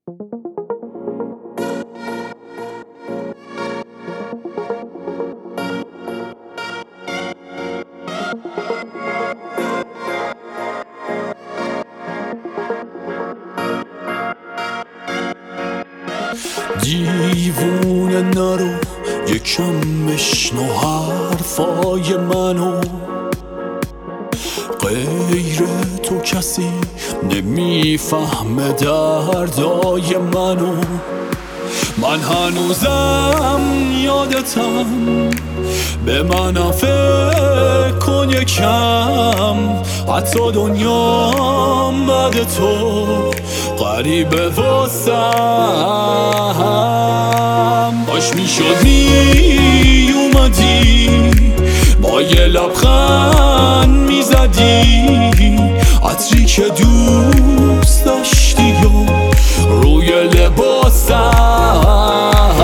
دیوونه نرو یکم بشنو حرفای منو، غیر تو کسی نمیفهمه دردای منو. من هنوزم یادتم، به منم فکر کن یکم، حتی دنیام بعد تو غریبه واسم. باش میشد میومدی با یه لبخند میزدی، عطری که دوست داشتی و روی لباسم.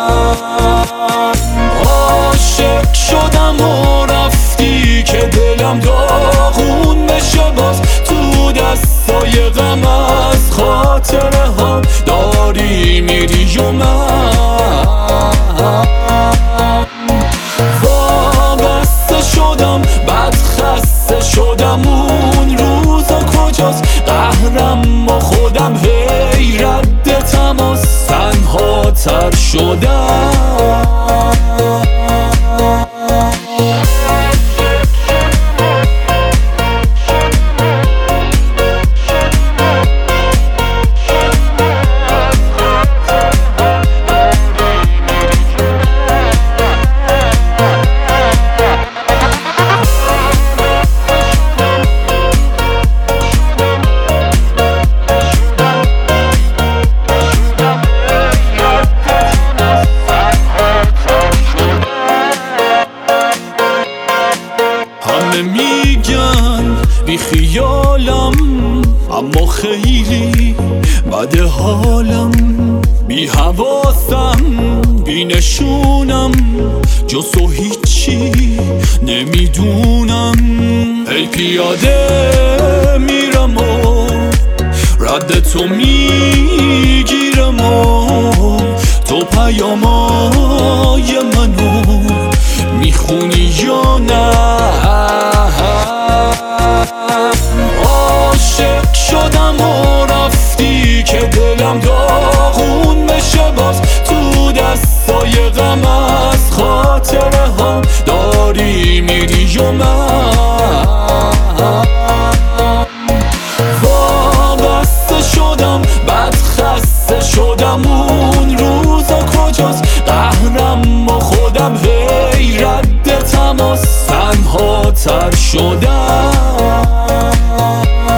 عاشق شدم و رفتی که دلم داغون بشه باز، تو دستای غم از خاطره هم داری میری و من وابسته شدم، بد خسته شدم. اون روزا کجاست؟ قهرم با خودم، هی رد تماس، تنها تر شدم. میگن بی خیالم، اما خیلی بد حالم. بی حواسم، بی نشونم، جز تو هیچی نمیدونم. هی پیاده میرم و رد تو میگیرم و تو پیامای منو میخونی یا نه؟ عاشق شدم و رفتی که دلم داغون بشه باز، تو دستای غم از خاطره هم داری میری و من وابسته شدم، بد خسته شدم. اون روزا کجاست؟ قهرم با خودم، هی رد تماس، تنها تر شدم.